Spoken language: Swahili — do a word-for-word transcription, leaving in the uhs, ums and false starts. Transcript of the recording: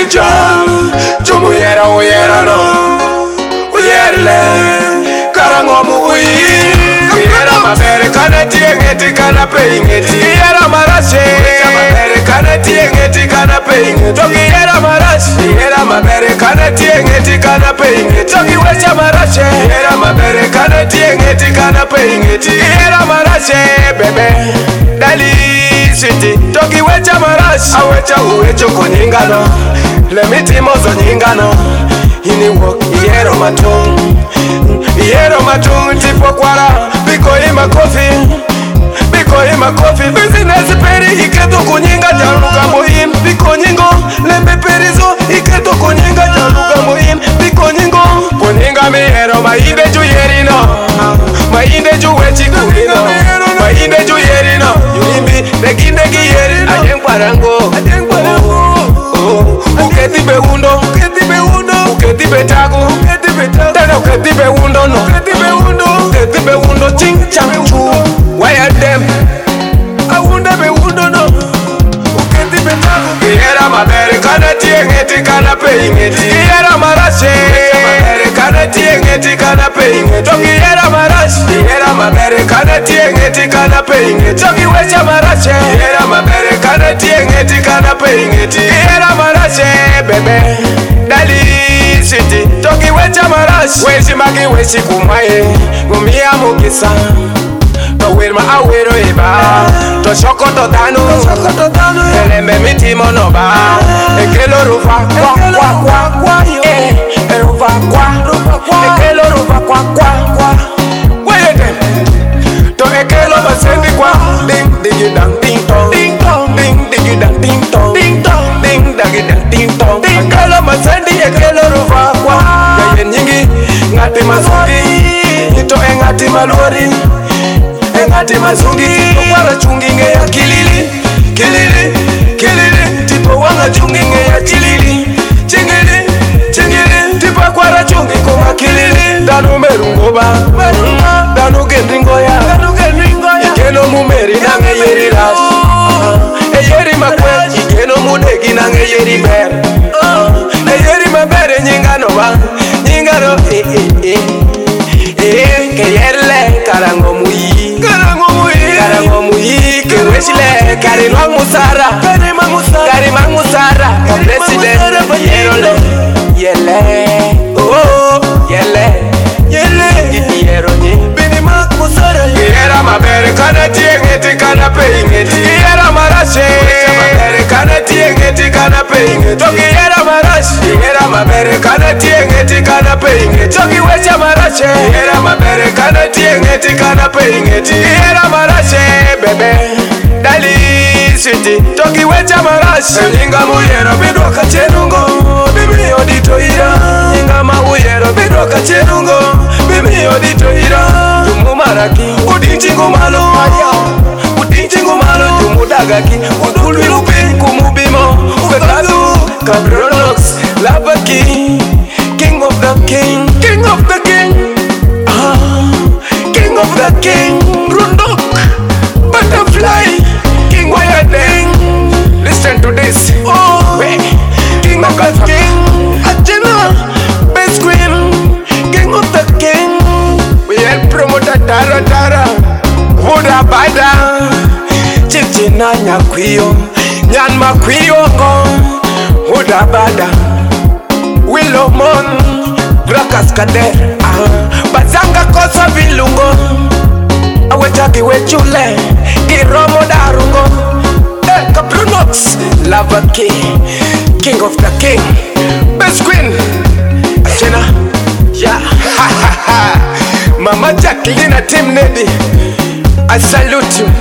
jam Jumu yera uyera no Uyerle Karangomu uyi Uyera mabere kana tiengeti kana peingeti Uyera marashe Uyera mabere kana tiengeti kana peingeti Toki yera marashe Uyera mabere kana tiengeti kana peingeti Toki wecha marashe Uyera mabere kana tiengeti kana peingeti Uyera marashe bebe Dali city Toki wecha marashe Awecha uwecho konyingano Lemiti mozo nyingano Ini walk Iero matung Iero matung Tipo kwara Biko ima kofi Biko ima kofi Business peri Iketo kunyinga Jaluka mohin Biko nyingo Lembe perizo Iketo kunyinga Jaluka mohin Biko nyingo Kunyinga miero Mainde ju yerino Mainde ju wechi kulino Mainde ju yerino Yulimbi Degi degi yerino Ajeng parango Ajeng parango Uketi be undo Uketi be undo Uketi be tago Uketi be tago Tena uketi be undo no Uketi be undo Uketi be undo Ching chang chu Why them Awunda be undo no Uketi be tago Iera mabere kana tiengeti kana peingeti Iera marashe Mabere kana tiengeti kana peingeti Toki iera marashe Iera mabere kana tiengeti kana peingeti Toki wecha marashe Iera mabere kana tiengeti kana peingeti Iera marashe bebe Dali city Toki wecha marashe Weshi magi weshi kumaye Gumia mukisa Kawirma awero iba To shoko to tanu Elembe miti monoba Ekelo rufa kwa kwa kwa kwa Eh, rufa kwa Ekelo rufa kwa kwa kwa Wait To ekelo basendi kwa Ding digi dang ding tong Ding tong Ding digi dang ding tong Ding tong Ding dagi dang ding tong Ekelo basendi ekelo rufa kwa Gayen nyingi Ngati mazungi Nito engati malori Engati mazungi Wala chungi nge ya kilili Kilili Kilili Tipo wanga chungi nge ya chilili Chingili Chingili Tipo kwara chungi kuma kilili Danu merungoba Danu gendringo ya Danu gendringo ya Ikeno mumeri nange yeri ras Eyeri makwe Ikeno mudegi nange yeri ber Eyeri mabere nyingano ba Nyingano eh eh eh Eh ke yerle karango muyi Karango muyi Karango muyi Ke weshile Kari nwang musara Kari mang musara Kari mang musara Ka president Yerole Yele Oh Yele Yele Yero nye Bini mang musara Yera mabere kana tiengeti kana peingeti Yera marashe Wecha mabere kana tiengeti kana peingeti Toki yera marashe Yera mabere kana tiengeti kana peingeti Toki wecha marashe Yera mabere kana tiengeti kana peingeti Yera marashe bebe Dali city Toki wecha marashe Nyinga muyero bidwa kachenungo Bimi odito ira Nyinga muyero bidwa kachenungo Bimi odito ira Jumu maraki Udinjingu malo Udinjingu malo Jumu dagaki Udulu ilupi kumubimo Ufekadu Kabronox Labaki King of the king King of the king ah, King of the king Rundok Butterfly King Wayadeng Listen to this Oh hey. King of the king Ajena Best queen King of the king We had promoter Tara Tara Huda Bada Chichina Nyakwiyo Nyan Makwiyo Ko Huda Bada Willow Mon Grakas Kader ah. Bazanga kosa vilungo Awetaki wechule Iromo darungo Eh, Kabrunox Lava King King of the king Best queen Ajena Yeah Ha ha ha Mama Jacqueline Tim Nedi I salute you